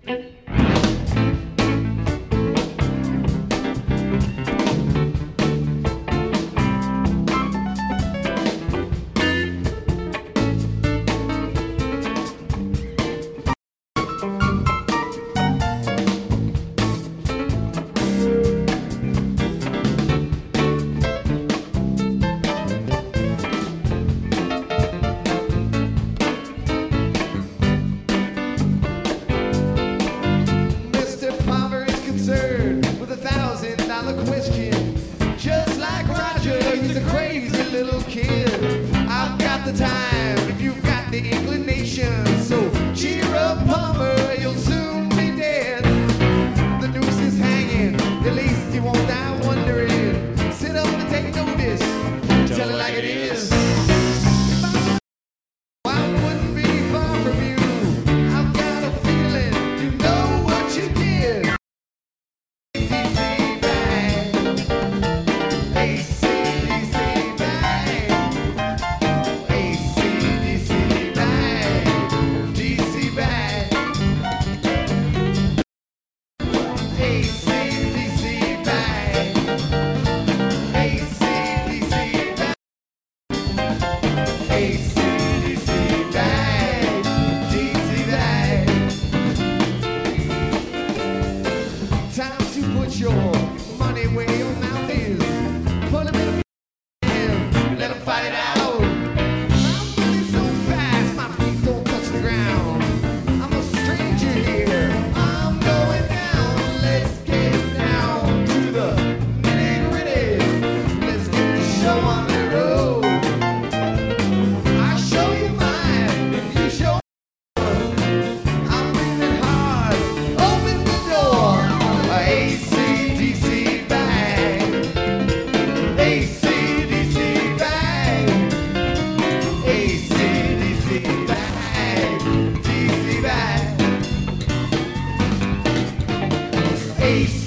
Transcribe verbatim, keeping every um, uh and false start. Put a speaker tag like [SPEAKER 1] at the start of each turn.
[SPEAKER 1] The time if you've got the inclination. So cheer up, Palmer, you'll soon be dead. The noose is hanging, at least you won't die wondering. Sit up and take notice, tell it like it is. I wouldn't be far from you. I've got a feeling you know what you did. A C D C bang, A C D C bang. Time to put your money where your mouth is. Put 'em in a and let 'em fight it out. I'm moving so fast, my feet don't touch the ground. I'm a stranger here, I'm going down. Let's get down to the nitty gritty. Let's get the show on the road. I show you mine, if you show I'm breathing hard, open the door. A C D C bang, A C D C bang, A C D C bang, D C bang, A C